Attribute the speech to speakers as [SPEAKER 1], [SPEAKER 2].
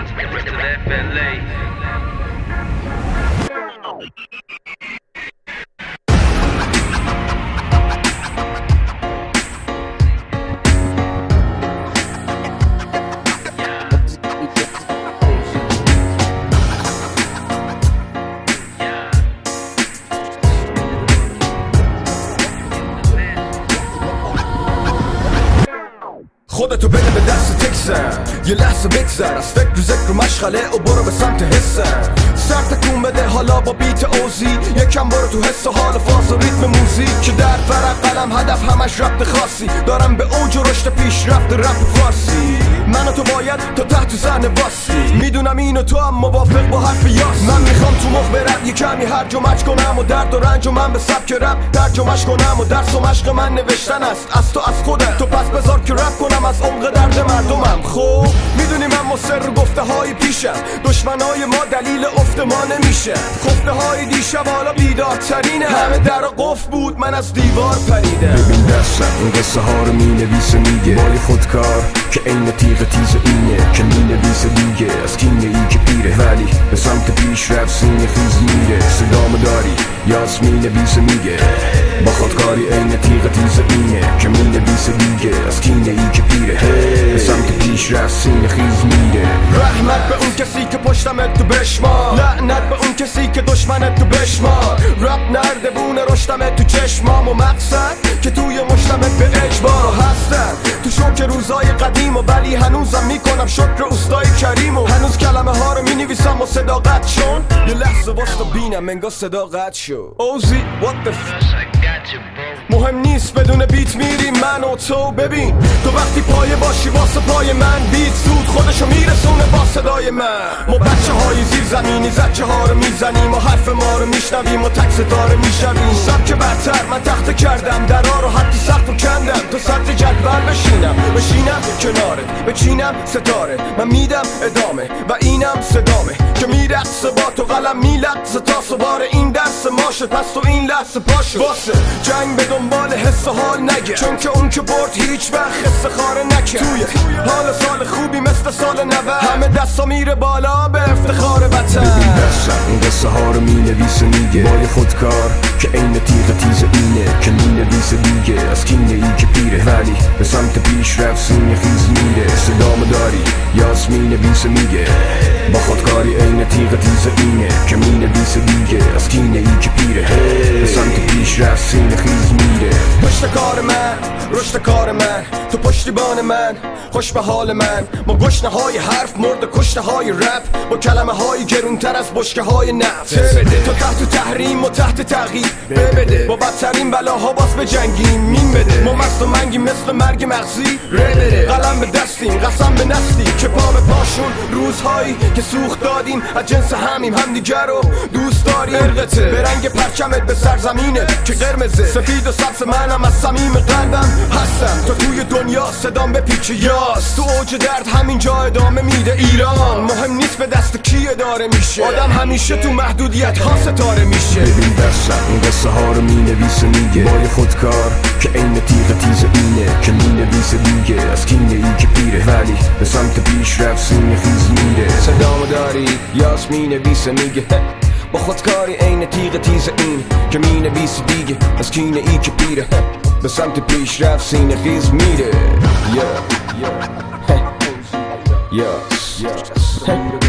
[SPEAKER 1] خودتو بده به دست تکسن، یه لحظه بگذر از فکر و ذکر و مشغله و برو به سمت حسن. سر تکون بده حالا با بیت اوزی، یکم برو تو حس و حال فاز و ریتم موزیک که در فرق قلم هدف همش ربط خاصی دارم به اوج و رشد پیشرفت رپ فارسی. من و تو باید تا تحت ذهن واسی، میدونم این و تو هم موافق با حرف یاس. من میخوام تو مخ برم یه کمی هرج و مرج کنم و درد و رنج و من به سبک رپ ترجمه‌اش کنم و درس و مشق من نوشتن است از تو از خودت. تو پس بذار که رپ کنم از عمق درد مردمم. خب میدونی من مصر گفته های پیشم، دشمنای ما دلیل افت ما نمیشه. خفته های دیشب حالا بیدارترینه، همه در قفل بود من از دیوار پریدم.
[SPEAKER 2] ببین دستم این قصه ها رو مینویسه میگه مال خودکار که عین تیغ تیز اینه که مینویسه دیگه از کینه ای که پیره ولی به سمت پیش رفت سینه خیز میره. صدامو داری یاس مینویسه میگه با خودکاری عین تیغ تیز اینه که مینویسه دیگه از کینه ای که پیره به سمت پیش رفت سینه خیز میره.
[SPEAKER 1] رحمت به اون کسی که پشتمت تو بشمار، لعنت به اون کسی که دشمنت تو بشمار. رپ نرده بونه رشتمت تو چشمام و مقصد که توی مشتمت به اجبار هستن. تو شوک روزای قدیم و ولی هنوزم میکنم شکر استای کریم و هنوز کلمه ها رو مینویسم و صداقت شون. یه لحظه واسه بینم انگار صداقت شو. اوزی what the مهم نیست بدون بیت میریم من و تو. ببین تو وقتی پایه باشی واسه پای من بیت سود خودشو میرسونه با صدای من. ما بچه های زیر زمینی زچه ها رو میزنیم و حرف ما رو میشنویم و تک ستاره میشویم. سبک برتر من تخته کردم درها رو حتی سقف رو کندم تا سطح جدول بشینم کنارت بچینم ستاره. من میدم ادامه و اینم صدامه که میرقصه با تو قلم میلقصه تا سوار این درس ماشه. پس تو این لحظه پاشو واسه جنگ به دنبال حس حال نگه، چون که اون که برد هیچ وقت حس خاره نکرد. توی حال سال خوبی مثل سال 90 همه دستا میره بالا به افتخار وطن.
[SPEAKER 2] ببین دستم این قصه ها رو مینویسه میگه مال خودکار که عین تیغ تیز اینه که مینویسه دیگه از کینه ای که پیره ولی به سمت پیش رفت سینه خیز میره. صدامو داری یاس مینویسه میگه با خودکاری عین تیغ تیز اینه که مینویسه دیگه از کینه ای که پیره به سمت پیش رفت سینه خیز میره.
[SPEAKER 1] پشت کار من رشد کار من تو پشتیبان من خوش به حال من. با گشنه های حرف مرد کشته های رپ با کلمه های گرونتر از بشکه های نفت. تو تحت تحریم و تحت تغییر بده با بدترین بلاها باز به جنگیم مین بده. ما مست و منگیم مثل مرگ مغزی بده. قلم به دستیم قسم به نسلی که پا به پاشون روزهایی که سوخت دادیم از جنس همیم همدیگر رو دوست داریم. ارقته به رنگ پرچمت به سرزمینه که قرمزه سفید و سبز منم از صمیم قلبم هستم. تو توی دنیا صدام به پیچ یاس تو اوج درد همینجا ادامه میده. ایران مهم نیست به دست کی اداره میشه، آدم همیشه تو محدودیت ها ستاره میشه.
[SPEAKER 2] ببین دستم این قصه ها رو مینویسه میگه مال خودکار که عین تیغ تیز اینه که مینویسه دیگه از کینه ای که پیره ولی به سمت پیش رفت سینه خیز میره.
[SPEAKER 1] صدامو داری یاس مینویسه میگه با خودکاری عین تیغ تیز این که مینویسه دیگه از کینه ای که پیره به سمت پیش رفت سینه خیز میره.